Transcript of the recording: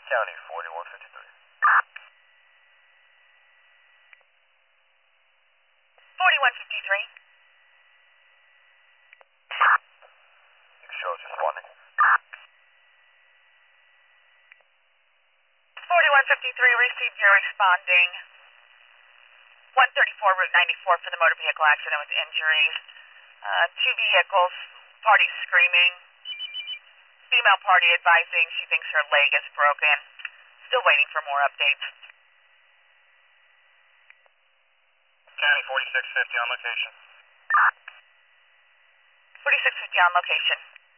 County 4153. 4153. Shows responding. 4153 received your responding. 134 Route 94 for the motor vehicle accident with injuries. Two vehicles, party screaming. Female party advising she thinks her leg is broken. Still waiting for more updates. County 4650 on location. 4650 on location.